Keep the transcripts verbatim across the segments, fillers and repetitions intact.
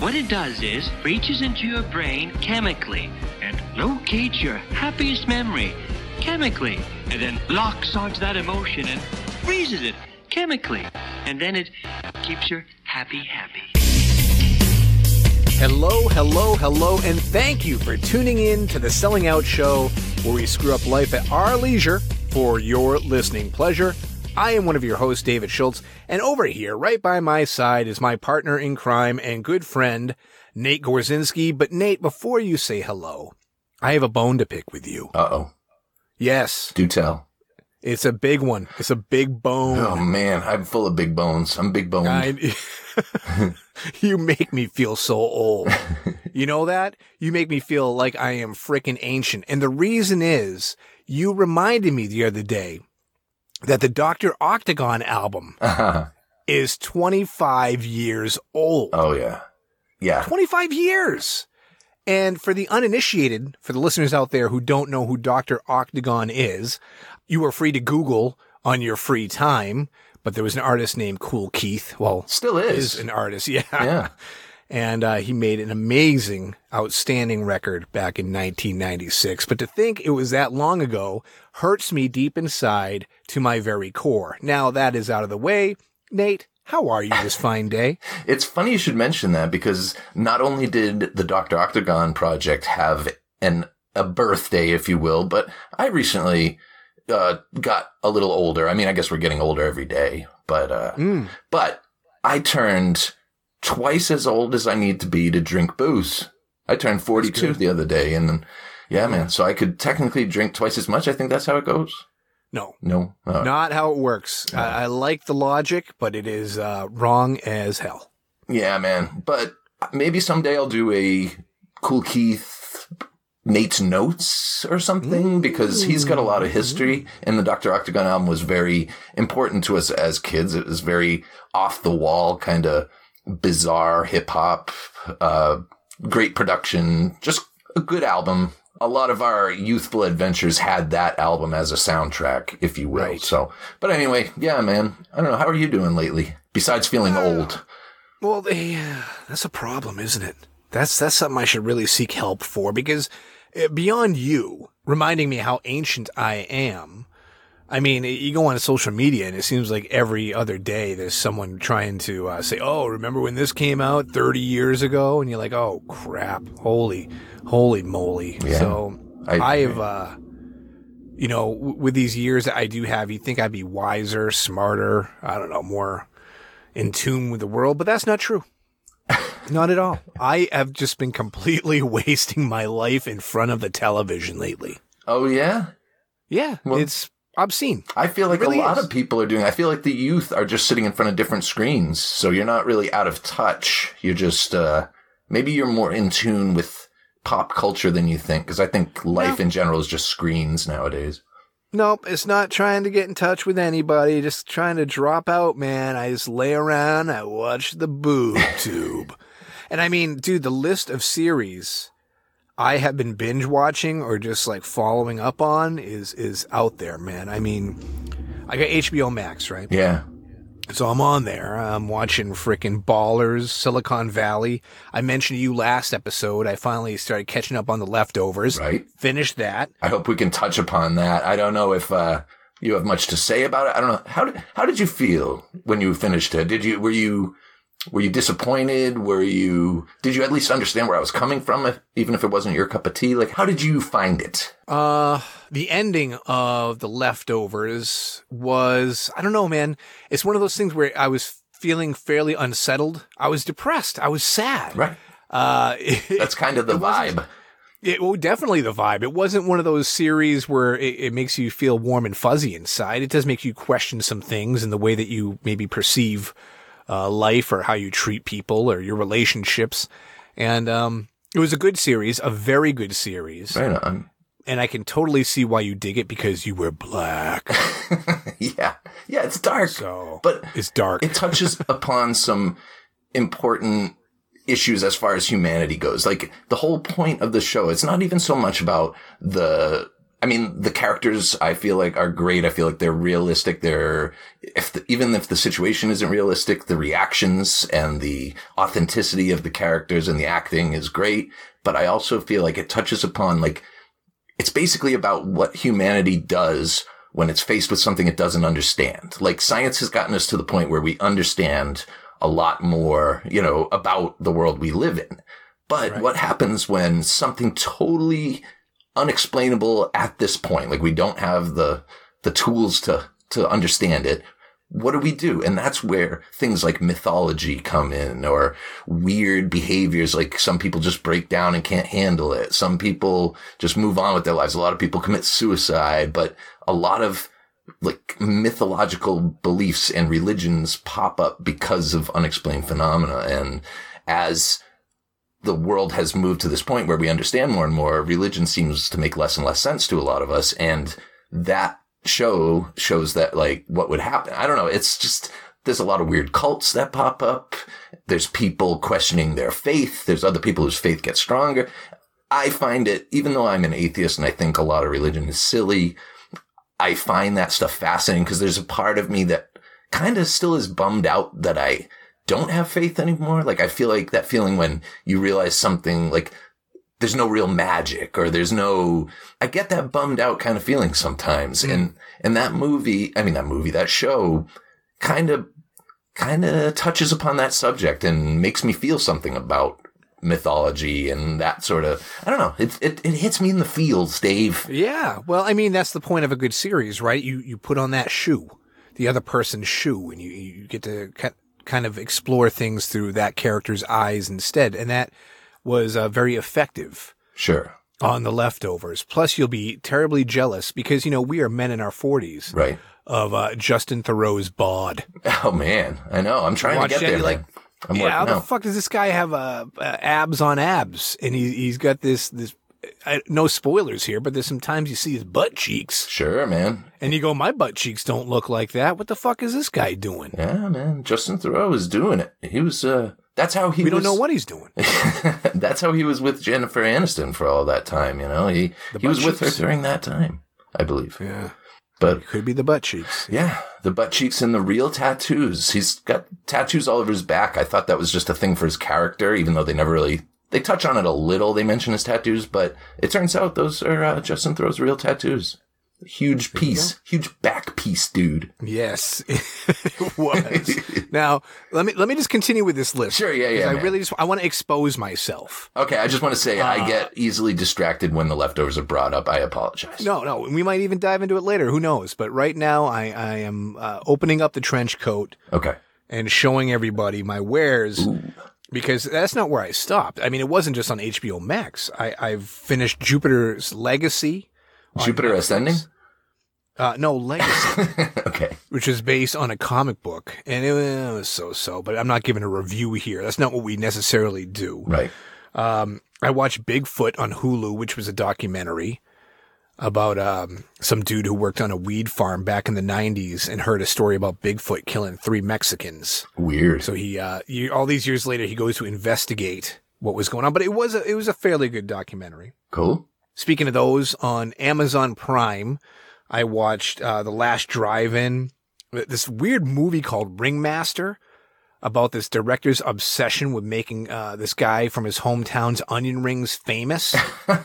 What it does is reaches into your brain chemically and locates your happiest memory chemically, and then locks onto that emotion and freezes it chemically, and then it keeps you happy, happy. Hello, hello, hello, and thank you for tuning in to the Selling Out Show, where we screw up life at our leisure for your listening pleasure. I am one of your hosts, David Schultz, and over here, right by my side, is my partner in crime and good friend, Nate Gorzinski. But Nate, before you say hello, I have a bone to pick with you. Uh-oh. Yes. Do tell. It's a big one. It's a big bone. Oh, man. I'm full of big bones. I'm big boned. I, you make me feel so old. You know that? You make me feel like I am freaking ancient. And the reason is, you reminded me the other day that the Doctor Octagon album uh-huh. is twenty-five years old. Oh, yeah. Yeah. twenty-five years. And for the uninitiated, for the listeners out there who don't know who Doctor Octagon is, you are free to Google on your free time. But there was an artist named Kool Keith. Well, still is. is an artist. Yeah. Yeah. And uh, he made an amazing, outstanding record back in nineteen ninety-six. But to think it was that long ago hurts me deep inside to my very core. Now that is out of the way. Nate, how are you this fine day? It's funny you should mention that, because not only did the Doctor Octagon project have an a birthday, if you will, but I recently uh, got a little older. I mean, I guess we're getting older every day, but uh, mm. but I turned twice as old as I need to be to drink booze. I turned forty-two the other day, and yeah, man, so I could technically drink twice as much. I think that's how it goes. No. No. Uh, Not how it works. Uh, I, I like the logic, but it is uh, wrong as hell. Yeah, man. But maybe someday I'll do a Kool Keith Nate's Notes or something, because he's got a lot of history, and the Doctor Octagon album was very important to us as kids. It was very off the wall, kind of bizarre hip hop, uh, great production, just a good album. A lot of our youthful adventures had that album as a soundtrack, if you will. Right. So, but anyway, yeah, man. I don't know. How are you doing lately? Besides feeling uh, old. Well, they, uh, that's a problem, isn't it? That's, that's something I should really seek help for, because beyond you reminding me how ancient I am, I mean, you go on social media and it seems like every other day there's someone trying to uh, say, oh, remember when this came out thirty years ago? And you're like, oh, crap. Holy, holy moly. Yeah, so I, I have, uh, you know, w- with these years that I do have, you'd think I'd be wiser, smarter, I don't know, more in tune with the world, but that's not true. Not at all. I have just been completely wasting my life in front of the television lately. Oh, yeah? Yeah, well, it's obscene. I feel like really a lot is. of people are doing, I feel like the youth are just sitting in front of different screens. So you're not really out of touch. You're just, uh, maybe you're more in tune with pop culture than you think. Cause I think life no. in general is just screens nowadays. Nope. It's not trying to get in touch with anybody. Just trying to drop out, man. I just lay around. I watch the boob tube. And I mean, dude, the list of series I have been binge watching or just like following up on is, is out there, man. I mean, I got H B O Max, right? Yeah. So I'm on there. I'm watching frickin' Ballers, Silicon Valley. I mentioned to you last episode, I finally started catching up on The Leftovers. Right. Finished that. I hope we can touch upon that. I don't know if, uh, you have much to say about it. I don't know. How did, how did you feel when you finished it? Did you, were you, Were you disappointed? Were you, did you at least understand where I was coming from, if, even if it wasn't your cup of tea? Like, how did you find it? Uh, the ending of The Leftovers was, I don't know, man. It's one of those things where I was feeling fairly unsettled. I was depressed. I was sad. Right. Uh, That's kind of the vibe. It, well, definitely the vibe. It wasn't one of those series where it, it makes you feel warm and fuzzy inside. It does make you question some things in the way that you maybe perceive Uh, life or how you treat people or your relationships. And um, it was a good series, a very good series. Right on. And I can totally see why you dig it, because you were black. yeah. Yeah, it's dark. So, but it's dark. It touches upon some important issues as far as humanity goes. Like, the whole point of the show, it's not even so much about the I mean, the characters I feel like are great. I feel like they're realistic. They're, if the, even if the situation isn't realistic, the reactions and the authenticity of the characters and the acting is great. But I also feel like it touches upon, like, it's basically about what humanity does when it's faced with something it doesn't understand. Like, science has gotten us to the point where we understand a lot more, you know, about the world we live in. But right. what happens when something totally unexplainable at this point, like we don't have the, the tools to, to understand it. What do we do? And that's where things like mythology come in, or weird behaviors. Like some people just break down and can't handle it. Some people just move on with their lives. A lot of people commit suicide, but a lot of like mythological beliefs and religions pop up because of unexplained phenomena. And as the world has moved to this point where we understand more and more, religion seems to make less and less sense to a lot of us. And that show shows that, like, what would happen. I don't know. It's just, there's a lot of weird cults that pop up. There's people questioning their faith. There's other people whose faith gets stronger. I find it, even though I'm an atheist and I think a lot of religion is silly, I find that stuff fascinating because there's a part of me that kind of still is bummed out that I don't have faith anymore. Like, I feel like that feeling when you realize something, like, there's no real magic, or there's no, I get that bummed out kind of feeling sometimes. Mm. And, and that movie, I mean, that movie, that show kind of, kind of touches upon that subject and makes me feel something about mythology and that sort of, I don't know. It, it, it hits me in the feels, Dave. Yeah. Well, I mean, that's the point of a good series, right? You, you put on that shoe, the other person's shoe, and you, you get to kind of explore things through that character's eyes instead. And that was uh, very effective. Sure. On The Leftovers. Plus, you'll be terribly jealous because, you know, we are men in our forties. Right. Of uh, Justin Theroux's bod. Oh, man. I know. I'm trying Watch to get there, like, man. I'm yeah, how the out. fuck does this guy have uh, uh, abs on abs? And he, he's got this, this I, no spoilers here, but there's sometimes you see his butt cheeks. Sure, man. And you go, my butt cheeks don't look like that. What the fuck is this guy doing? Yeah, man. Justin Theroux was doing it. He was, uh, that's how he we was. We don't know what he's doing. That's how he was with Jennifer Aniston for all that time, you know? He, he was with her during that time, I believe. Yeah. But it could be the butt cheeks. Yeah, the butt cheeks and the real tattoos. He's got tattoos all over his back. I thought that was just a thing for his character, even though they never really, they touch on it a little. They mention his tattoos, but it turns out those are uh, Justin Theroux's real tattoos. Huge piece, huge back piece, dude. Yes, it was. Now, let me let me just continue with this list. Sure, yeah, yeah. I man. really just I want to expose myself. Okay, I just want to say uh, I get easily distracted when the leftovers are brought up. I apologize. No, no, we might even dive into it later. Who knows? But right now, I I am uh, opening up the trench coat. Okay. And showing everybody my wares. Ooh. Because that's not where I stopped. I mean, it wasn't just on H B O Max. I, I've finished Jupiter's Legacy. Jupiter Ascending? Uh, no, Legacy. Okay. Which is based on a comic book. And it was so-so, but I'm not giving a review here. That's not what we necessarily do. Right. Um, I watched Bigfoot on Hulu, which was a documentary about um, some dude who worked on a weed farm back in the nineties and heard a story about Bigfoot killing three Mexicans. Weird. So he, uh, he, all these years later, he goes to investigate what was going on. But it was a, it was a fairly good documentary. Cool. Speaking of those, on Amazon Prime, I watched uh, The Last Drive-In, this weird movie called Ringmaster about this director's obsession with making uh, this guy from his hometown's onion rings famous.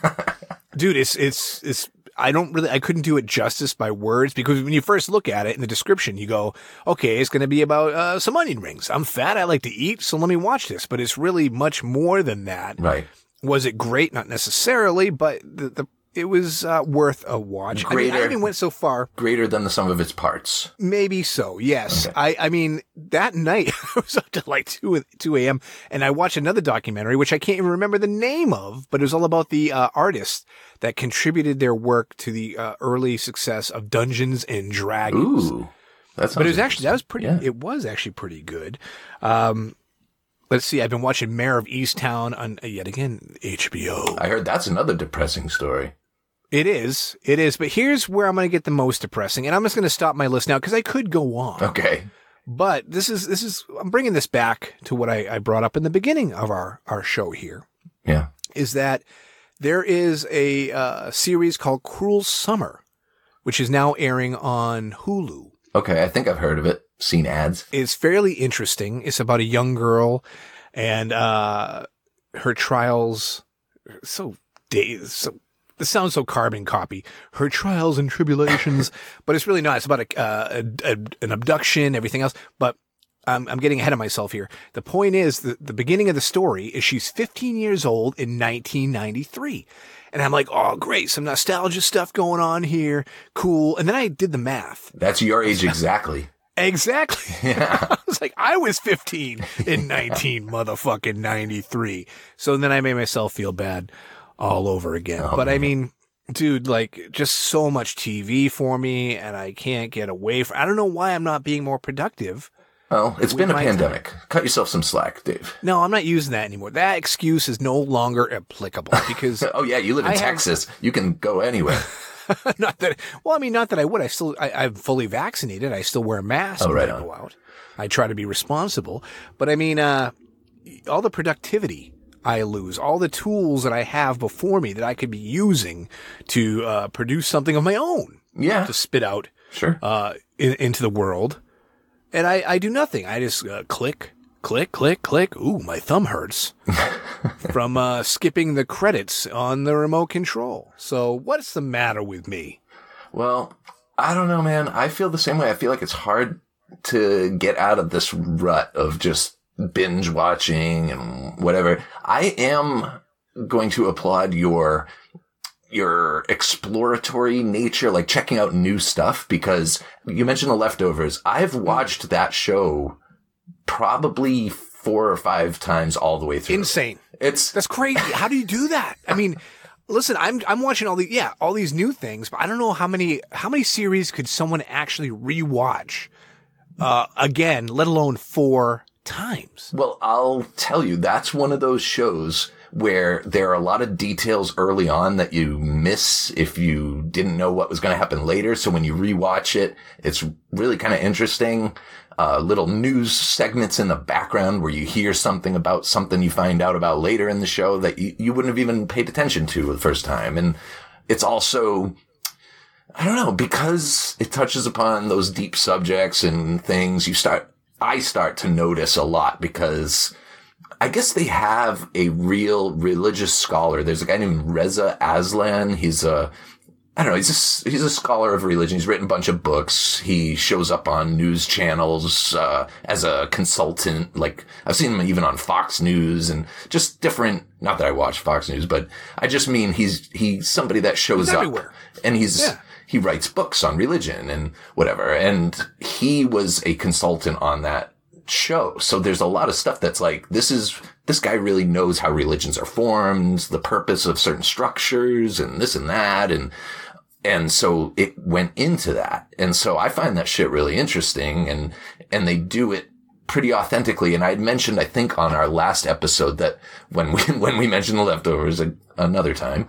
Dude, it's it's it's. I don't really, I couldn't do it justice by words because when you first look at it in the description, you go, okay, it's going to be about uh, some onion rings. I'm fat. I like to eat. So let me watch this. But it's really much more than that. Right. Was it great? Not necessarily, but the, the it was uh, worth a watch. Greater, I mean, I even went so far. Greater than the sum of its parts. Maybe so, yes. Okay. I, I mean, that night, I was up to like two a.m., and I watched another documentary, which I can't even remember the name of, but it was all about the uh, artists that contributed their work to the uh, early success of Dungeons and Dragons. Ooh. That but it was actually, that was pretty, yeah. it was actually pretty good. Um, let's see, I've been watching Mayor of Easttown on, uh, yet again, H B O. I heard that's another depressing story. It is. It is. But here's where I'm going to get the most depressing. And I'm just going to stop my list now because I could go on. Okay. But this is, this is, I'm bringing this back to what I, I brought up in the beginning of our, our show here. Yeah. Is that There is a uh, series called Cruel Summer, which is now airing on Hulu. Okay, I think I've heard of it, seen ads. It's fairly interesting. It's about a young girl and uh, her trials. So, so this sounds so carbon copy. Her trials and tribulations, but it's really not. It's about a, uh, a, a an abduction, everything else. But I'm, I'm getting ahead of myself here. The point is, the, the beginning of the story is she's fifteen years old in nineteen ninety-three. And I'm like, oh, great. Some nostalgia stuff going on here. Cool. And then I did the math. That's your age exactly. Exactly. Yeah. I was like, I was fifteen in nineteen motherfucking ninety-three. So then I made myself feel bad all over again. Oh, but man. I mean, dude, like just so much T V for me and I can't get away from, I don't know why I'm not being more productive. Well, it's been a my pandemic. time. Cut yourself some slack, Dave. No, I'm not using that anymore. That excuse is no longer applicable because Oh yeah, you live in I have- Texas. You can go anywhere. not that, well, I mean, not that I would. I still, I, I'm fully vaccinated. I still wear a mask Oh, when right I on. go out. I try to be responsible. But I mean, uh, all the productivity I lose, all the tools that I have before me that I could be using to uh, produce something of my own Yeah, to spit out sure. uh, in, into the world. And I, I do nothing. I just uh, click, click, click, click. Ooh, my thumb hurts from uh, skipping the credits on the remote control. So what's the matter with me? Well, I don't know, man. I feel the same way. I feel like it's hard to get out of this rut of just binge watching and whatever. I am going to applaud your your exploratory nature, like checking out new stuff, because you mentioned The Leftovers. I've watched that show probably four or five times all the way through. Insane. It's That's crazy. How do you do that? I mean, listen, I'm I'm watching all the yeah, all these new things, but I don't know how many how many series could someone actually rewatch uh again, let alone four times. Well, I'll tell you, that's one of those shows where there are a lot of details early on that you miss if you didn't know what was going to happen later. So when you rewatch it, it's really kind of interesting. Uh, little news segments in the background where you hear something about something you find out about later in the show that you, you wouldn't have even paid attention to the first time. And it's also, I don't know, because it touches upon those deep subjects and things, you start, I start to notice a lot because I guess they have a real religious scholar. There's a guy named Reza Aslan. He's a, I don't know, he's a, he's a scholar of religion. He's written a bunch of books. He shows up on news channels, uh, as a consultant. Like, I've seen him even on Fox News and just different, not that I watch Fox News, but I just mean he's, he's somebody that shows He's up everywhere. and he's, Yeah. he writes books on religion and whatever. And he was a consultant on that show. So there's a lot of stuff that's like, this is, this guy really knows how religions are formed, the purpose of certain structures and this and that. And, and so it went into that. And so I find that shit really interesting and, and they do it pretty authentically. And I had mentioned, I think on our last episode that when we, when we mentioned The Leftovers a, another time,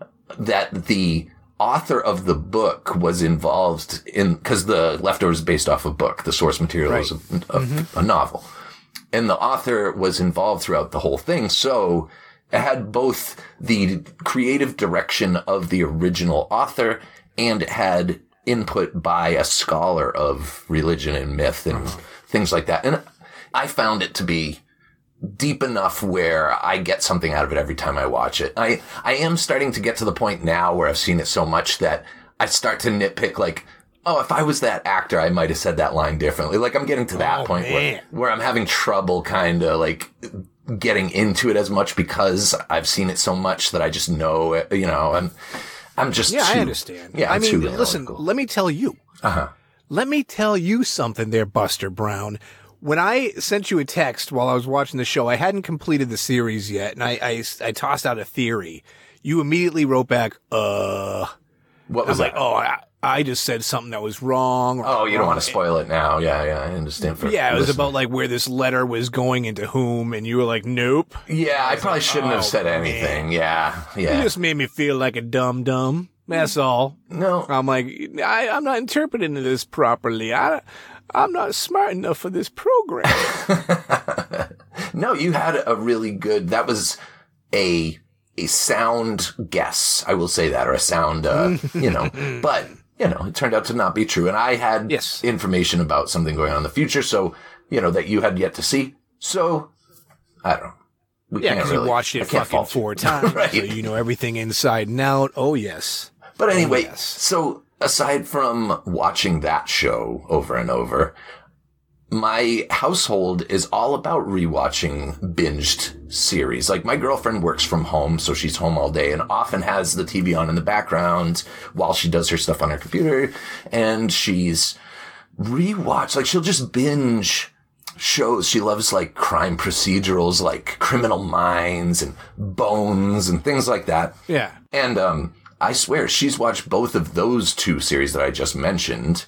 that the author of the book was involved in, because The Leftovers is based off a book. The source material Right. is a, a, mm-hmm. a novel. And the author was involved throughout the whole thing. So it had both the creative direction of the original author and it had input by a scholar of religion and myth and uh-huh. things like that. And I found it to be deep enough where I get something out of it every time I watch it. I, I am starting to get to the point now where I've seen it so much that I start to nitpick like, oh, if I was that actor, I might have said that line differently. Like I'm getting to that Oh, point where, man. where I'm having trouble kind of like getting into it as much because I've seen it so much that I just know it, you know, I'm, I'm just Yeah, too, I understand. Yeah, I I'm mean, too listen, analytical. let me tell you. Uh-huh. Let me tell you something there, Buster Brown. When I sent you a text while I was watching the show, I hadn't completed the series yet, and I, I, I tossed out a theory. You immediately wrote back, uh, What I was was like, that? oh, I, I just said something that was wrong. Oh, you don't want to spoil it now. Yeah, yeah, I understand. For Yeah, it was listeners. about like where this letter was going into whom, and you were like, nope. Yeah, I probably shouldn't oh, have said man. anything. Yeah, You yeah. just made me feel like a dum dum. That's all. No, I'm like, I, I'm not interpreting this properly. I, I'm not smart enough for this program. no, you had a really good, that was a a sound guess. I will say that, or a sound, uh, you know, but, you know, it turned out to not be true. And I had Yes. information about something going on in the future. So, you know, that you had yet to see. So, I don't know. We Yeah, can't because really, you watched I it can't fucking fault you. four times, Right. so you know everything inside and out. Oh, yes. But anyway, yes. so aside from watching that show over and over, my household is all about rewatching binged series. Like, my girlfriend works from home, so she's home all day and often has the T V on in the background while she does her stuff on her computer. And she's rewatched, like, she'll just binge shows. She loves, like, crime procedurals, like Criminal Minds and Bones and things like that. Yeah. And um, I swear she's watched both of those two series that I just mentioned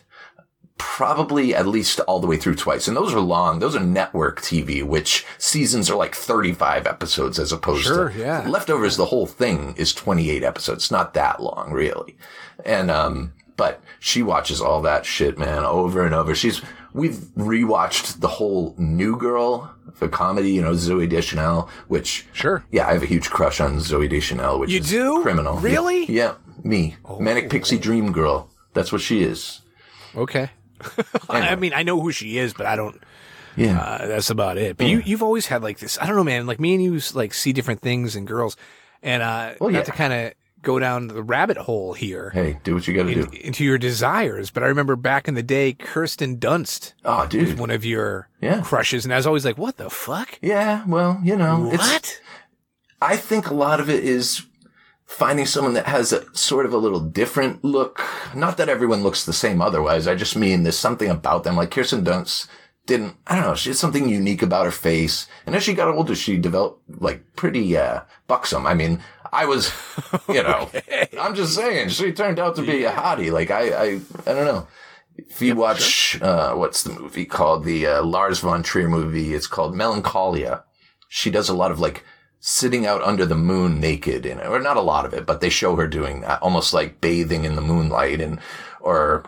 probably at least all the way through twice. And those are long. Those are network T V, which seasons are like thirty-five episodes as opposed Sure, to yeah. Leftovers. The whole thing is twenty-eight episodes. It's not that long, really. And, um, but she watches all that shit, man, over and over. She's, we've rewatched the whole New Girl, the comedy, you know, Zooey Deschanel, which, Sure. yeah, I have a huge crush on Zooey Deschanel, which You is do? criminal. Really? Yeah, yeah, me. Manic Pixie Dream Girl. That's what she is. Okay. I mean, I know who she is, but I don't. Yeah. Uh, that's about it. But you, you've always had like this. I don't know, man. Like me and you, like see different things in girls, and uh, Well, yeah. not to kind of go down the rabbit hole here Hey, do what you gotta in- do. into your desires. But I remember back in the day, Kirsten Dunst Oh, was dude. one of your Yeah. crushes, and I was always like, "What the fuck? Yeah, well, you know, it's, What?" I think a lot of it is finding someone that has a sort of a little different look. Not that everyone looks the same otherwise. I just mean there's something about them. Like Kirsten Dunst didn't, I don't know, she had something unique about her face. And as she got older, she developed like pretty, uh, buxom. I mean, I was, you know, I'm just saying, she turned out to be a hottie. Like I, I, I don't know. If you watch, uh, what's the movie called? The, uh, Lars von Trier movie. It's called Melancholia. She does a lot of like sitting out under the moon naked in it, or not a lot of it, but they show her doing that, almost like bathing in the moonlight and, or,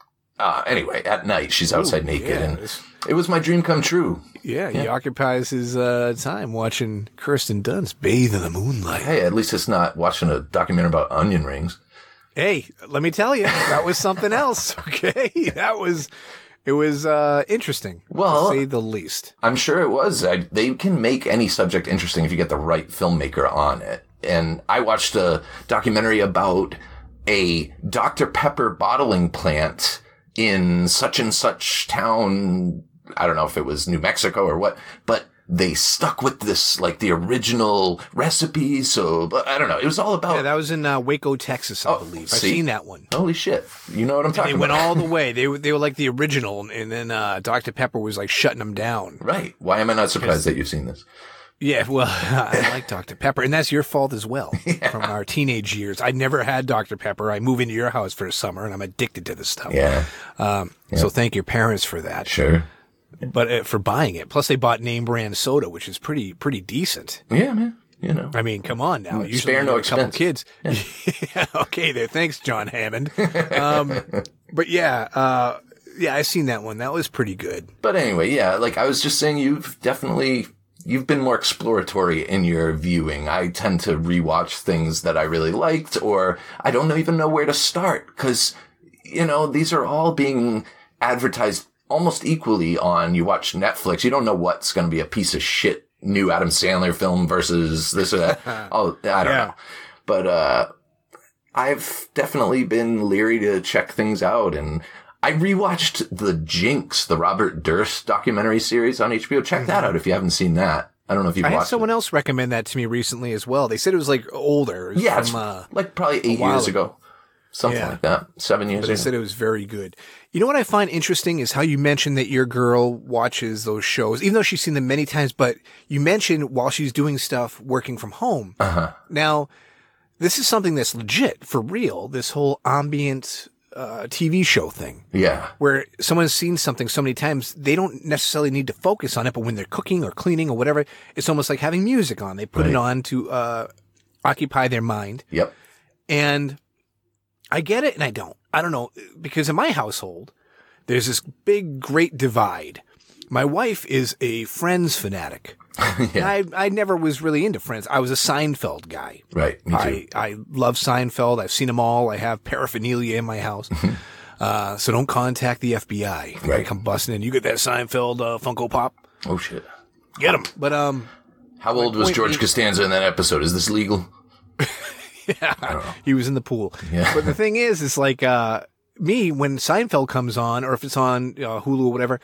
uh, anyway, at night she's outside Ooh, naked yeah, and it's- it was my dream come true. Yeah, he occupies his uh, time watching Kirsten Dunst bathe in the moonlight. Hey, at least it's not watching a documentary about onion rings. Hey, let me tell you, that was something else. Okay, that was it was uh, interesting. Well, to say the least. I'm sure it was. I, they can make any subject interesting if you get the right filmmaker on it. And I watched a documentary about a Doctor Pepper bottling plant in such and such town. I don't know if it was New Mexico or what, but they stuck with this, like the original recipe. So, but I don't know. It was all about, Yeah, that was in uh, Waco, Texas, I Oh, believe. I've see? seen that one. holy shit. You know what I'm They talking went about. all the way. They were they were like the original, and then uh, Doctor Pepper was like shutting them down. Right. Why am I not surprised that you've seen this? Yeah, well, I like Doctor Pepper, and that's your fault as well. From our teenage years, I never had Doctor Pepper. I move into your house for the summer, and I'm addicted to this stuff. Yeah, Um, So thank your parents for that. sure. But uh, for buying it, plus they bought name brand soda, which is pretty pretty decent. Yeah, man. You know. I mean, come on now. Usually Spare you no get a couple expense. kids. Yeah, okay, there. Thanks, John Hammond. Um, but yeah, uh, yeah, I've seen that one. That was pretty good. But anyway, yeah, like I was just saying, you've definitely, you've been more exploratory in your viewing. I tend to rewatch things that I really liked, or I don't even know where to start, because, you know, these are all being advertised almost equally on, you watch Netflix, you don't know what's going to be a piece of shit new Adam Sandler film versus this or that. Oh, I don't Yeah. know. But, uh, I've definitely been leery to check things out, and I rewatched The Jinx, the Robert Durst documentary series on H B O. Check that out if you haven't seen that. I don't know if you've I had watched someone it. else recommend that to me recently as well. They said it was like older. It was Yeah, from, it's uh, like probably eight while years ago. Something Yeah. like that. Seven years but they ago. said it was very good. You know what I find interesting is how you mentioned that your girl watches those shows, even though she's seen them many times, but you mentioned while she's doing stuff working from home. Uh-huh. Now, this is something that's legit, for real, this whole ambient uh, T V show thing. Yeah. Where someone's seen something so many times, they don't necessarily need to focus on it, but when they're cooking or cleaning or whatever, it's almost like having music on. They put it Right. on to uh, occupy their mind. Yep. And I get it and I don't. I don't know. Because in my household, there's this big, great divide My wife is a Friends fanatic. Yeah. I I never was really into Friends. I was a Seinfeld guy. Right. Me too. I, I love Seinfeld. I've seen them all. I have paraphernalia in my house. uh, so don't contact the F B I. They Right. come busting in. You get that Seinfeld uh, Funko Pop? Oh, shit. Get them. But, um, How old was point George is- Costanza in that episode? Is this legal? yeah, he was in the pool. Yeah. But the thing is, is like, uh, me, when Seinfeld comes on, or if it's on uh, Hulu or whatever,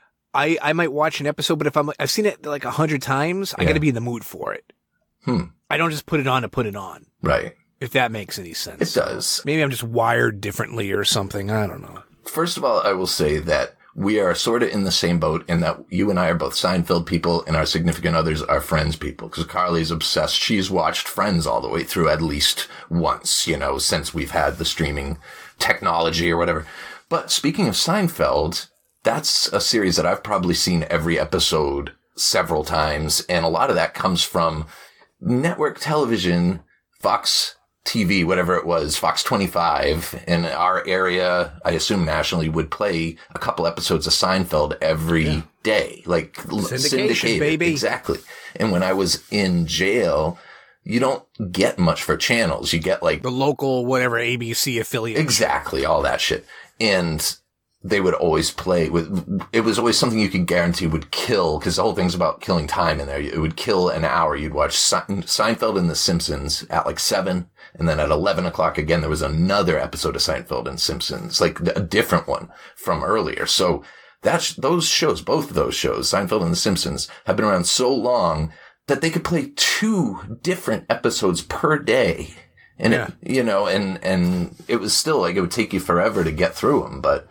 I, I might watch an episode, but if I'm, I've seen it like a hundred times, I Yeah. gotta be in the mood for it. Hmm. I don't just put it on to put it on. Right. If that makes any sense. It does. Maybe I'm just wired differently or something. I don't know. First of all, I will say that we are sort of in the same boat in that you and I are both Seinfeld people and our significant others are Friends people. Because Carly's obsessed. She's watched Friends all the way through at least once, you know, since we've had the streaming technology or whatever. But speaking of Seinfeld, that's a series that I've probably seen every episode several times. And a lot of that comes from network television, Fox T V, whatever it was, Fox twenty-five in our area, I assume nationally, would play a couple episodes of Seinfeld every Yeah. day. Like l- Syndication, syndicated. baby. Exactly. And when I was in jail, you don't get much for channels. You get like The local, whatever, A B C affiliate. exactly all that shit. And they would always play with, it was always something you could guarantee would kill, because the whole thing's about killing time in there. It would kill an hour. You'd watch Sein- Seinfeld and The Simpsons at like seven. And then at eleven o'clock again, there was another episode of Seinfeld and Simpsons, like a different one from earlier. So that's, those shows, both of those shows, Seinfeld and The Simpsons, have been around so long that they could play two different episodes per day. And, Yeah. it, you know, and, and it was still like, it would take you forever to get through them, but,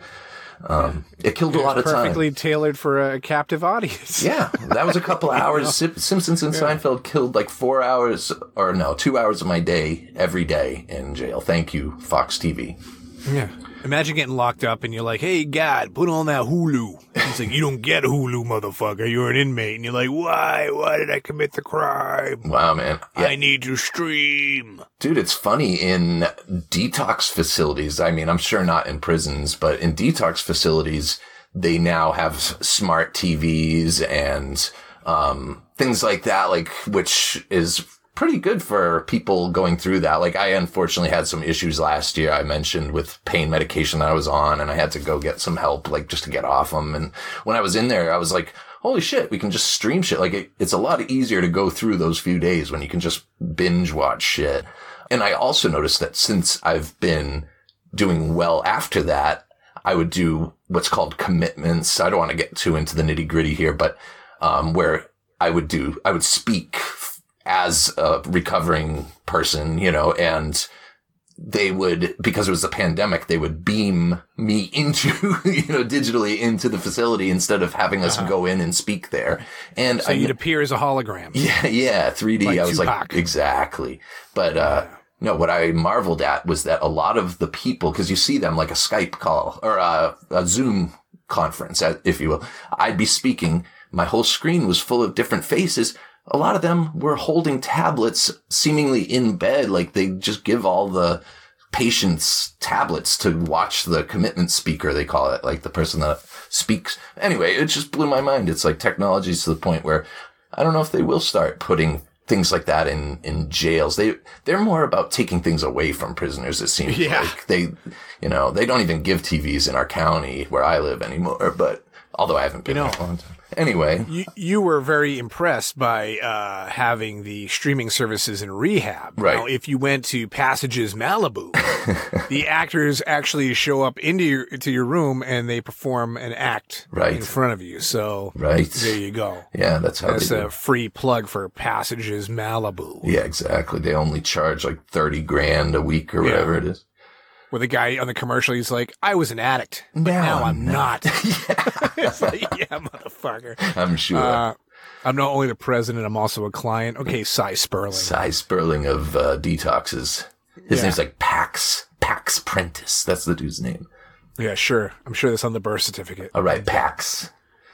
um, it killed a lot of time. Perfectly tailored for a captive audience. Yeah, that was a couple hours. Sim- Simpsons and Seinfeld killed like four hours, or no, two hours of my day every day in jail. Thank you, Fox T V. Yeah. Imagine getting locked up and you're like, hey, God, put on that Hulu. He's like, you don't get Hulu, motherfucker. You're an inmate. And you're like, why? Why did I commit the crime? Wow, man. Yeah. I need to stream. Dude, it's funny in detox facilities. I mean, I'm sure not in prisons, but in detox facilities, they now have smart T Vs and um things like that, like, which is pretty good for people going through that. Like, I unfortunately had some issues last year. I mentioned with pain medication that I was on, and I had to go get some help, like, just to get off them. And when I was in there, I was like, holy shit, we can just stream shit. Like, it, it's a lot easier to go through those few days when you can just binge watch shit. And I also noticed that since I've been doing well after that, I would do what's called commitments. I don't want to get too into the nitty gritty here, but, um, where I would do, I would speak as a recovering person, you know, and they would, because it was a pandemic, they would beam me into, you know, digitally into the facility instead of having us Uh-huh. go in and speak there. And So I, you'd appear as a hologram. yeah, yeah, three D. Like I was Tupac. like, exactly. But, uh, no, what I marveled at was that a lot of the people, cause you see them like a Skype call or a, a Zoom conference, if you will. I'd be speaking. My whole screen was full of different faces. A lot of them were holding tablets seemingly in bed. Like they just give all the patients tablets to watch the commitment speaker, they call it, like the person that speaks. Anyway, it just blew my mind. It's like technology's to the point where I don't know if they will start putting things like that in, in jails. They, they're more about taking things away from prisoners, it seems Yeah. like. They, you know, they don't even give T Vs in our county where I live anymore, but although I haven't been You know, there a long time. Anyway. You, you were very impressed by uh, having the streaming services in rehab. Right. Now, if you went to Passages Malibu, the actors actually show up into your to your room and they perform an act Right. in front of you. So Right. there you go. Yeah, that's how That's they do. a free plug for Passages Malibu. Yeah, exactly. They only charge like thirty grand a week or Yeah. whatever it is. Where the guy on the commercial, he's like, I was an addict, but Now now, I'm I'm not. It's like, yeah, motherfucker. I'm sure. Uh, I'm not only the president, I'm also a client. Okay, Cy Sperling. Cy Sperling of uh, Detoxes. His Yeah. name's like Pax. Pax Prentice. That's the dude's name. Yeah, sure. I'm sure that's on the birth certificate. All right, Pax.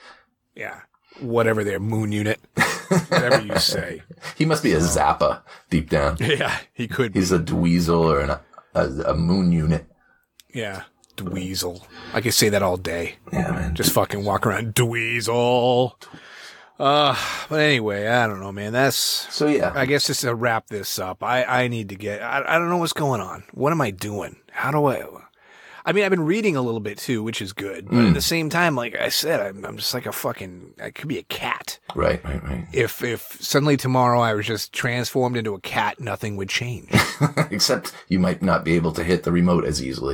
Yeah. Whatever their moon unit. Whatever you say. He must be a Zappa deep down. Yeah, he could be. He's a Dweezil or an, a, a moon unit. Yeah. Dweezil. I could say that all day. Yeah, man. Just fucking walk around, Dweezil. Uh, but anyway, I don't know, man. That's, So, yeah. I guess just to wrap this up, I, I need to get, I, I don't know what's going on. What am I doing? How do I, I mean, I've been reading a little bit too, which is good. But Mm. at the same time, like I said, I'm, I'm just like a fucking, I could be a cat. Right, right, right. If, if suddenly tomorrow I was just transformed into a cat, nothing would change. Except you might not be able to hit the remote as easily.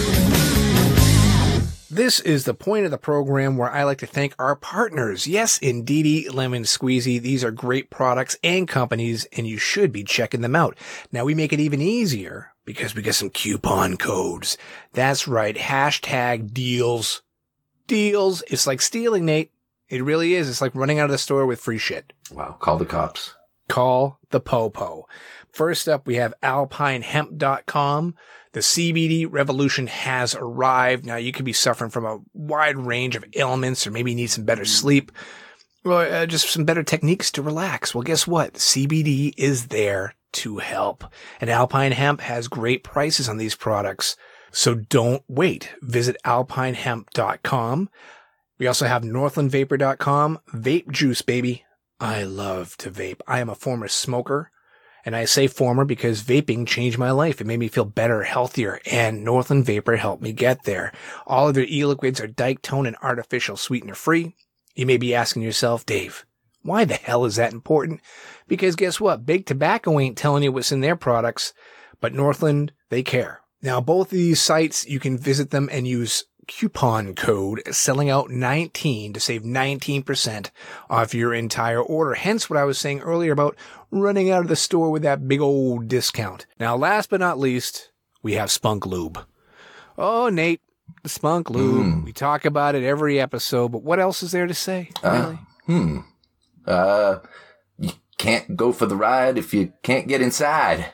This is the point of the program where I like to thank our partners. Yes, indeedy, Lemon Squeezy. These are great products and companies, and you should be checking them out. Now, we make it even easier because we get some coupon codes. That's right. Hashtag deals. Deals. It's like stealing, Nate. It really is. It's like running out of the store with free shit. Wow. Call the cops. Call the Popo. First up, we have alpine hemp dot com. The C B D revolution has arrived. Now, you could be suffering from a wide range of ailments, or maybe you need some better sleep, or uh, just some better techniques to relax. Well, guess what? C B D is there to help. And Alpine Hemp has great prices on these products. So don't wait. Visit alpine hemp dot com. We also have northland vapor dot com. Vape juice, baby. I love to vape. I am a former smoker. And I say former because vaping changed my life. It made me feel better, healthier, and Northland Vapor helped me get there. All of their e-liquids are diketone and artificial sweetener free. You may be asking yourself, Dave, why the hell is that important? Because guess what? Big Tobacco ain't telling you what's in their products, but Northland, they care. Now, both of these sites, you can visit them and use coupon code selling out nineteen to save nineteen percent off your entire order. Hence what I was saying earlier about running out of the store with that big old discount. Now, last but not least, we have Spunk Lube. Oh, Nate, the Spunk Lube. Mm. We talk about it every episode, but what else is there to say? Uh, Really? hmm. Uh, you can't go for the ride if you can't get inside.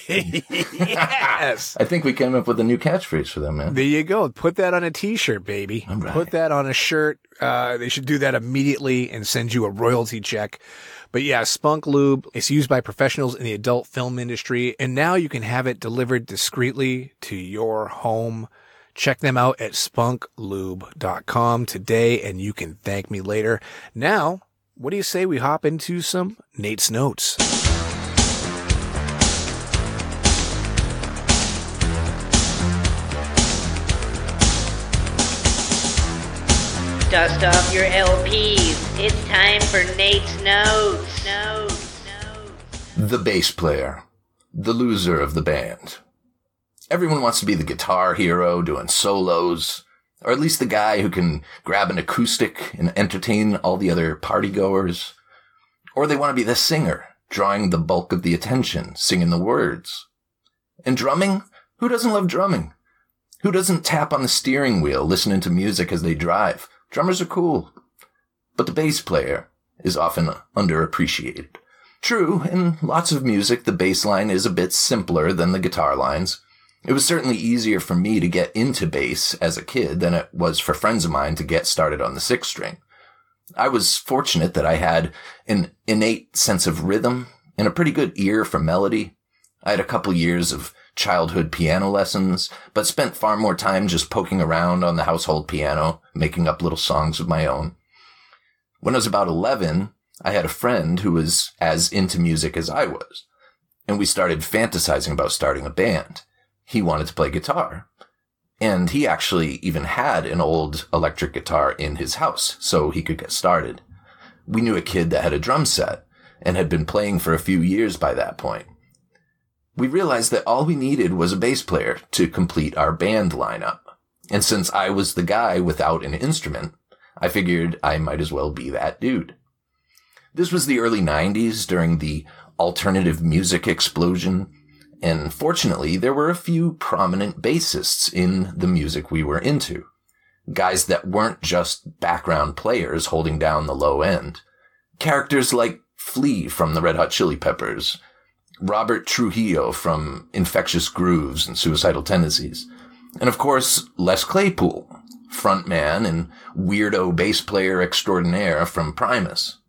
Yes. I think we came up with a new catchphrase for them, man. There you go. Put that on a t-shirt, baby. All right. Put that on a shirt. Uh, they should do that immediately and send you a royalty check. But yeah, Spunk Lube, it's used by professionals in the adult film industry, and now you can have it delivered discreetly to your home. Check them out at spunk lube dot com today, and you can thank me later. Now, what do you say we hop into some Nate's Notes? Dust off your L Ps. It's time for Nate's Notes. Notes. Notes. The bass player. The loser of the band. Everyone wants to be the guitar hero doing solos, or at least the guy who can grab an acoustic and entertain all the other partygoers. Or they want to be the singer, drawing the bulk of the attention, singing the words. And drumming? Who doesn't love drumming? Who doesn't tap on the steering wheel listening to music as they drive? Drummers are cool. But the bass player is often underappreciated. True, in lots of music, the bass line is a bit simpler than the guitar lines. It was certainly easier for me to get into bass as a kid than it was for friends of mine to get started on the six string. I was fortunate that I had an innate sense of rhythm and a pretty good ear for melody. I had a couple years of childhood piano lessons, but spent far more time just poking around on the household piano, making up little songs of my own. When I was about eleven, I had a friend who was as into music as I was, and we started fantasizing about starting a band. He wanted to play guitar, and he actually even had an old electric guitar in his house, so he could get started. We knew a kid that had a drum set, and had been playing for a few years by that point. We realized that all we needed was a bass player to complete our band lineup. And since I was the guy without an instrument, I figured I might as well be that dude. This was the early nineties during the alternative music explosion. And fortunately, there were a few prominent bassists in the music we were into. Guys that weren't just background players holding down the low end. Characters like Flea from the Red Hot Chili Peppers, Robert Trujillo from Infectious Grooves and Suicidal Tendencies, and of course, Les Claypool, frontman and weirdo bass player extraordinaire from Primus.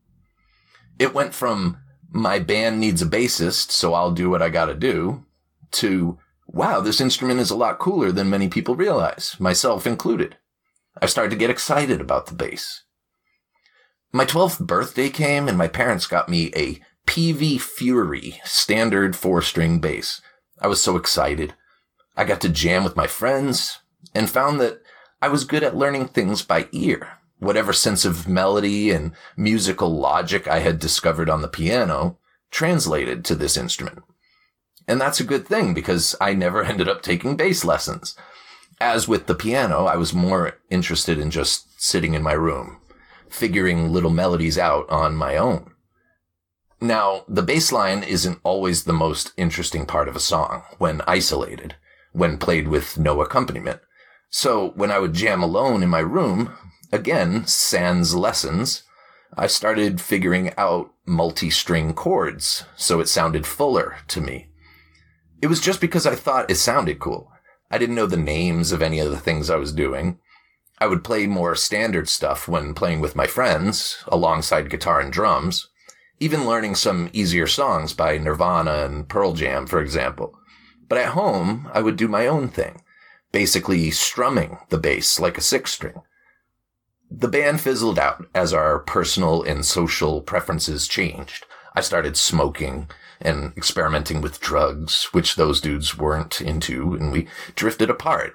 It went from, my band needs a bassist, so I'll do what I gotta do, to, wow, this instrument is a lot cooler than many people realize, myself included. I started to get excited about the bass. My twelfth birthday came and my parents got me a P V Fury standard four-string bass. I was so excited. I got to jam with my friends and found that I was good at learning things by ear. Whatever sense of melody and musical logic I had discovered on the piano translated to this instrument. And that's a good thing because I never ended up taking bass lessons. As with the piano, I was more interested in just sitting in my room, figuring little melodies out on my own. Now, the bass line isn't always the most interesting part of a song when isolated, when played with no accompaniment. So when I would jam alone in my room, again, sans lessons, I started figuring out multi-string chords so it sounded fuller to me. It was just because I thought it sounded cool. I didn't know the names of any of the things I was doing. I would play more standard stuff when playing with my friends, alongside guitar and drums, even learning some easier songs by Nirvana and Pearl Jam, for example. But at home, I would do my own thing, basically strumming the bass like a six-string. The band fizzled out as our personal and social preferences changed. I started smoking and experimenting with drugs, which those dudes weren't into, and we drifted apart.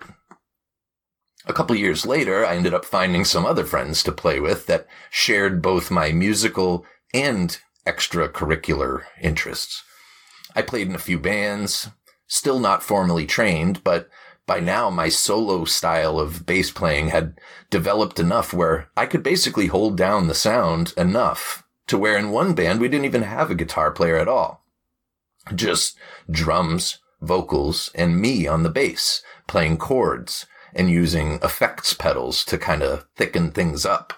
A couple years later, I ended up finding some other friends to play with that shared both my musical and extracurricular interests. I played in a few bands, still not formally trained, but by now my solo style of bass playing had developed enough where I could basically hold down the sound enough to where in one band we didn't even have a guitar player at all. Just drums, vocals, and me on the bass, playing chords and using effects pedals to kind of thicken things up.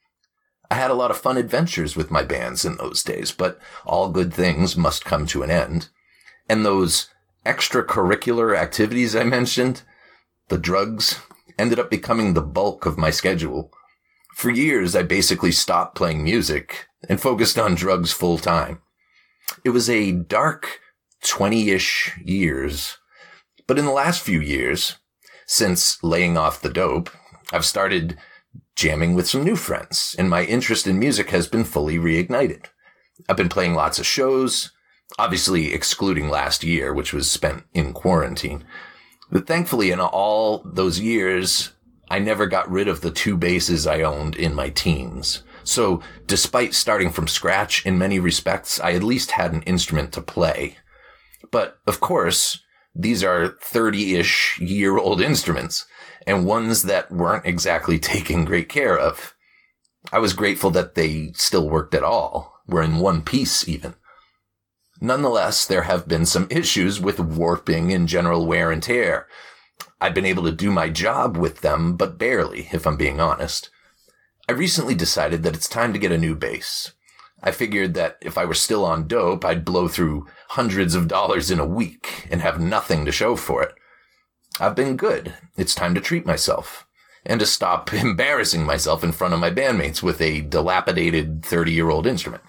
I had a lot of fun adventures with my bands in those days, but all good things must come to an end. And those extracurricular activities I mentioned, the drugs, ended up becoming the bulk of my schedule. For years, I basically stopped playing music and focused on drugs full time. It was a dark twenty-ish years, but in the last few years, since laying off the dope, I've started jamming with some new friends, and my interest in music has been fully reignited. I've been playing lots of shows, obviously excluding last year, which was spent in quarantine. But thankfully, in all those years, I never got rid of the two basses I owned in my teens. So despite starting from scratch in many respects, I at least had an instrument to play. But of course, these are thirty-ish year old instruments, and ones that weren't exactly taken great care of. I was grateful that they still worked at all, were in one piece even. Nonetheless, there have been some issues with warping and general wear and tear. I've been able to do my job with them, but barely, if I'm being honest. I recently decided that it's time to get a new bass. I figured that if I were still on dope, I'd blow through hundreds of dollars in a week and have nothing to show for it. I've been good. It's time to treat myself and to stop embarrassing myself in front of my bandmates with a dilapidated thirty-year-old instrument.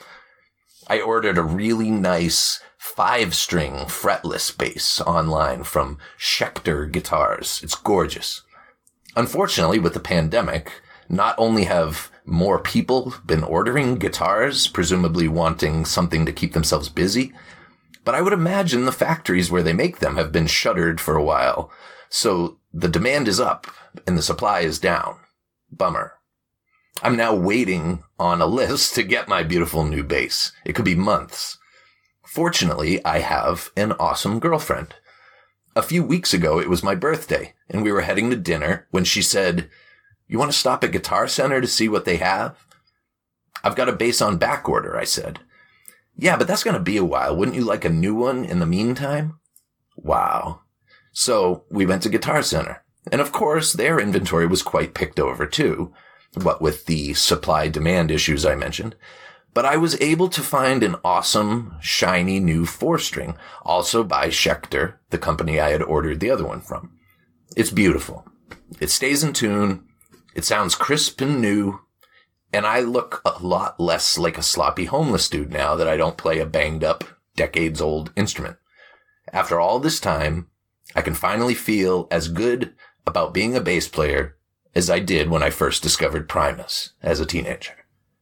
I ordered a really nice five-string fretless bass online from Schecter Guitars. It's gorgeous. Unfortunately, with the pandemic, not only have more people been ordering guitars, presumably wanting something to keep themselves busy, but I would imagine the factories where they make them have been shuttered for a while. So the demand is up and the supply is down. Bummer. I'm now waiting on a list to get my beautiful new bass. It could be months. Fortunately, I have an awesome girlfriend. A few weeks ago, it was my birthday, and we were heading to dinner when she said, "You want to stop at Guitar Center to see what they have?" "I've got a bass on back order," I said. "Yeah, but that's going to be a while. Wouldn't you like a new one in the meantime?" Wow. So we went to Guitar Center. And of course, their inventory was quite picked over too, what with the supply-demand issues I mentioned. But I was able to find an awesome, shiny new four-string, also by Schecter, the company I had ordered the other one from. It's beautiful. It stays in tune. It sounds crisp and new. And I look a lot less like a sloppy homeless dude now that I don't play a banged-up, decades-old instrument. After all this time, I can finally feel as good about being a bass player as I did when I first discovered Primus as a teenager.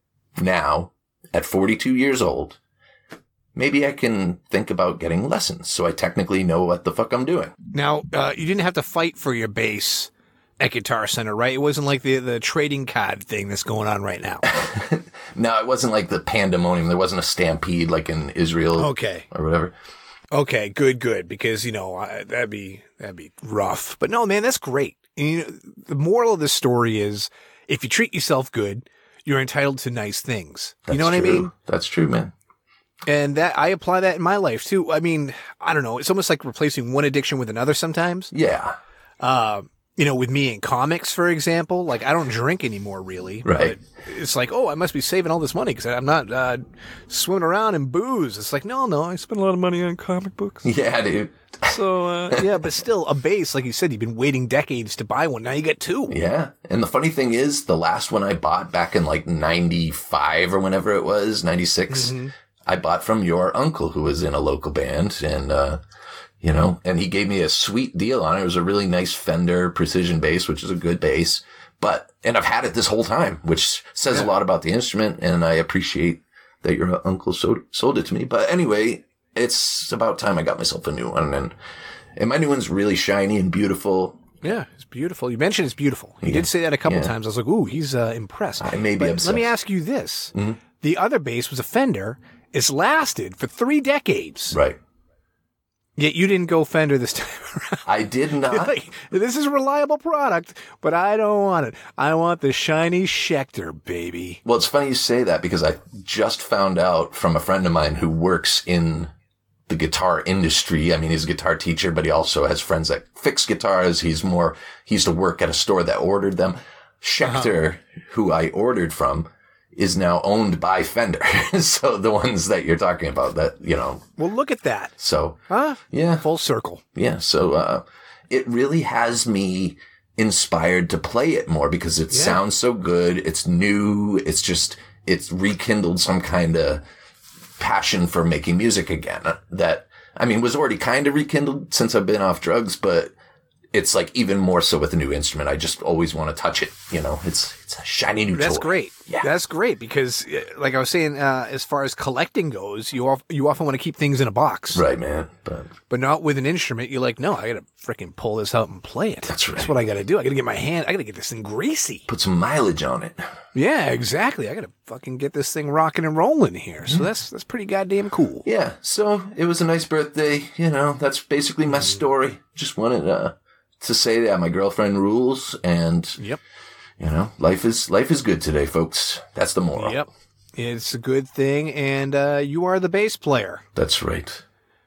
Now, at forty-two years old, maybe I can think about getting lessons so I technically know what the fuck I'm doing. Now, uh, you didn't have to fight for your bass at Guitar Center, right? It wasn't like the, the trading card thing that's going on right now. No, it wasn't like the pandemonium. There wasn't a stampede like in Israel Okay. or whatever. Okay, good, good, because, you know, I, that'd be that'd be rough. But no, man, that's great. And, you know, the moral of this story is if you treat yourself good, you're entitled to nice things. That's you know what true. I mean? That's true, man. And that I apply that in my life too. I mean, I don't know. It's almost like replacing one addiction with another sometimes. Yeah. Uh, you know, with me in comics, for example, like I don't drink anymore really. Right. But it's like, oh, I must be saving all this money because I'm not uh, swimming around in booze. It's like, no, no, I spend a lot of money on comic books. Yeah, dude. So, uh, yeah, but still a bass, like you said, you've been waiting decades to buy one. Now you get two. Yeah. And the funny thing is, the last one I bought back in like ninety-five or whenever it was, ninety-six, mm-hmm. I bought from your uncle who was in a local band. And, uh, you know, and he gave me a sweet deal on it. It was a really nice Fender Precision bass, which is a good bass. But, and I've had it this whole time, which says yeah. a lot about the instrument. And I appreciate that your uncle sold, sold it to me. But anyway, it's about time I got myself a new one. And, and my new one's really shiny and beautiful. Yeah, it's beautiful. You mentioned it's beautiful. You yeah. did say that a couple yeah. times. I was like, ooh, he's uh, impressed. I may be but obsessed. Let me ask you this. Mm-hmm. The other bass was a Fender. It's lasted for three decades. Right. Yet you didn't go Fender this time around. I did not. Like, this is a reliable product, but I don't want it. I want the shiny Schecter, baby. Well, it's funny you say that because I just found out from a friend of mine who works in the guitar industry. I mean, he's a guitar teacher, but he also has friends that fix guitars. He's more, he used to work at a store that ordered them. Schecter, uh-huh. who I ordered from, is now owned by Fender. So the ones that you're talking about that, you know. Well, look at that. So, huh? Yeah. Full circle. Yeah. So, uh, it really has me inspired to play it more because it yeah. sounds so good. It's new. It's just, it's rekindled some kind of passion for making music again that, I mean, was already kind of rekindled since I've been off drugs, but it's like even more so with a new instrument. I just always want to touch it. You know, it's, it's a shiny new That's toy. great. Yeah. That's great because like I was saying, uh, as far as collecting goes, you of, you often want to keep things in a box. Right, man. But, but not with an instrument. You're like, no, I got to freaking pull this out and play it. That's right. That's what I got to do. I got to get my hand, I got to get this thing greasy. Put some mileage on it. Yeah, exactly. I got to fucking get this thing rocking and rolling here. So that's, that's pretty goddamn cool. Yeah. So it was a nice birthday. You know, that's basically my story. Just wanted, uh, to say that my girlfriend rules and, yep. you know, life is, life is good today, folks. That's the moral. Yep. It's a good thing. And, uh, you are the bass player. That's right.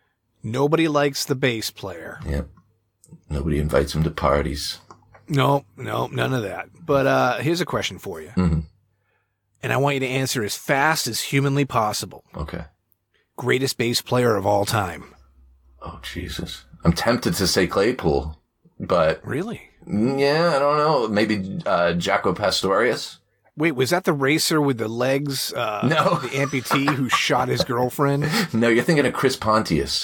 Nobody likes the bass player. Yep. Nobody invites him to parties. No, no, none of that. But, uh, here's a question for you. Mm-hmm. And I want you to answer as fast as humanly possible. Okay. Greatest bass player of all time. Oh, Jesus. I'm tempted to say Claypool. But really, yeah, I don't know. Maybe uh, Jaco Pastorius. Wait, was that the racer with the legs? Uh, no, the amputee who shot his girlfriend. No, you're thinking of Chris Pontius.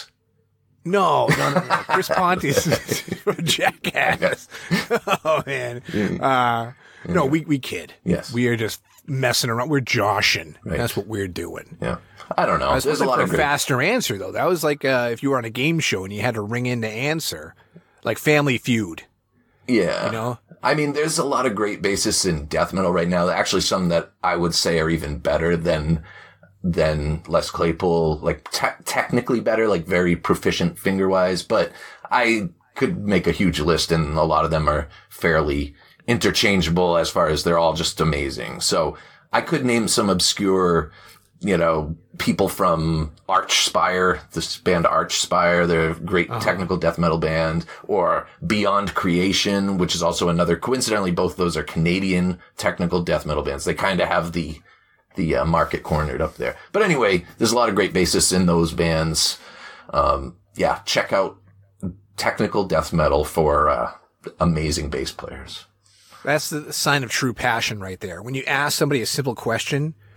No, no, no, no. Chris Pontius is a jackass. Oh man, uh, no, we we kid. Yes, we are just messing around. We're joshing. Right. That's what we're doing. Yeah. I don't know. I was There's a lot for of a faster answer though. That was like uh, if you were on a game show and you had to ring in to answer. Like Family Feud. Yeah. You know? I mean, there's a lot of great bassists in death metal right now. Actually, some that I would say are even better than, than Les Claypool. Like, te- technically better, like very proficient finger-wise. But I could make a huge list, and a lot of them are fairly interchangeable as far as they're all just amazing. So I could name some obscure, you know, people from Archspire, this band Archspire, they're a great uh-huh. technical death metal band, or Beyond Creation, which is also another, coincidentally, both those are Canadian technical death metal bands. They kind of have the, the uh, market cornered up there. But anyway, there's a lot of great bassists in those bands. Um, yeah, check out technical death metal for, uh, amazing bass players. That's the sign of true passion right there. When you ask somebody a simple question. Yeah.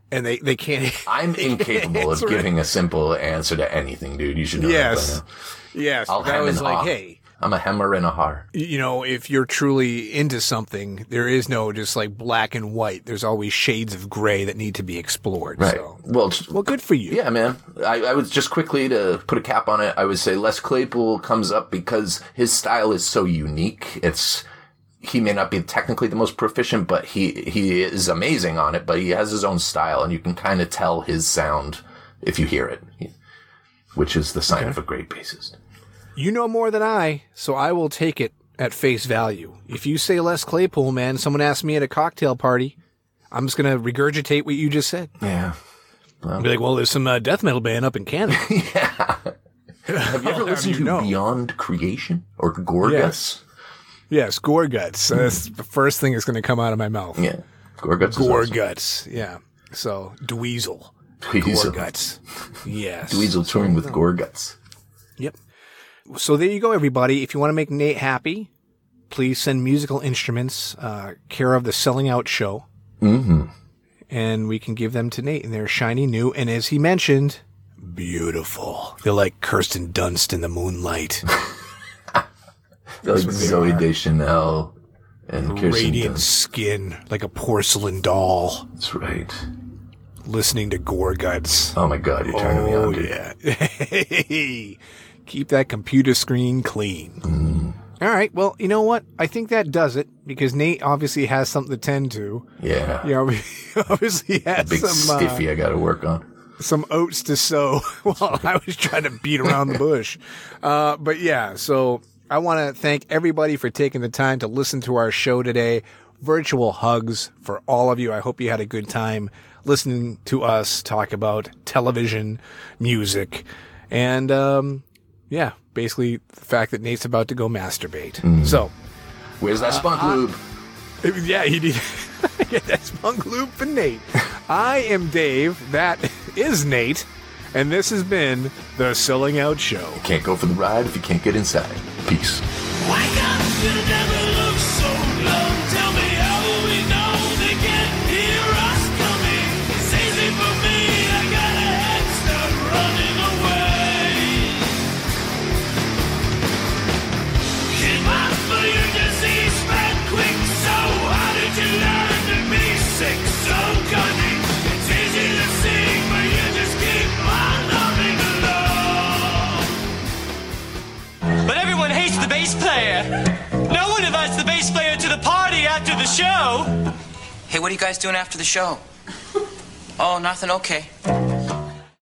and they, they can't. I'm incapable of giving a simple answer to anything, dude. You should know yes. that by now. Yes. I'll that hem was and like, haw. hey. I'm a hemmer and a har. You know, if you're truly into something, there is no just like black and white. There's always shades of gray that need to be explored. Right. So. Well, just, well, good for you. Yeah, man. I, I would just quickly to put a cap on it. I would say Les Claypool comes up because his style is so unique. It's, he may not be technically the most proficient, but he, he is amazing on it, but he has his own style and you can kind of tell his sound if you hear it, which is the sign okay. of a great bassist. You know more than I, so I will take it at face value. If you say Les Claypool, man, someone asked me at a cocktail party, I'm just going to regurgitate what you just said. Yeah. Well, I'll be like, well, there's some uh, death metal band up in Canada. yeah. Have you ever listened you to know. Beyond Creation or Gorguts? Yes, yes Gorguts. Uh, that's the first thing that's going to come out of my mouth. Yeah. Gorguts. Gorguts. Awesome. Yeah. So, Dweezil. Dweezil. Gorguts. Yes. Dweezil touring with Gorguts. Yep. So there you go, everybody. If you want to make Nate happy, please send musical instruments, uh, care of the Selling Out Show. Mm-hmm. And we can give them to Nate, and they're shiny new. And as he mentioned, beautiful. They're like Kirsten Dunst in the moonlight. They're like Zoe Deschanel and Kirsten Radiant Dunst. Skin, like a porcelain doll. That's right. Listening to Gorguts. Oh my God, you're turning me on. Oh, yeah. Hey. Keep that computer screen clean. Mm. All right. Well, you know what? I think that does it because Nate obviously has something to tend to. Yeah. You know, he obviously has big some stiffy uh, I got to work on. Some oats to sow while I was trying to beat around the bush. Uh, but yeah, so I want to thank everybody for taking the time to listen to our show today. Virtual hugs for all of you. I hope you had a good time listening to us talk about television, music, and, um, yeah, basically the fact that Nate's about to go masturbate. Mm. So, where's that spunk uh, lube? Uh, yeah, he did. Get that spunk lube for Nate. I am Dave. That is Nate. And this has been the Selling Out Show. You can't go for the ride if you can't get inside. Peace. Wake up, you never look so long. Tell me how we know they can hear us coming. It's easy for me. I got a head start running away. For your disease spread quick, so how did you learn to be sick so cunning? It's easy to sing, but you just keep on humming along. But everyone hates the bass player. No one invites the bass player to the party after the show. Hey, what are you guys doing after the show? Oh, nothing? Okay.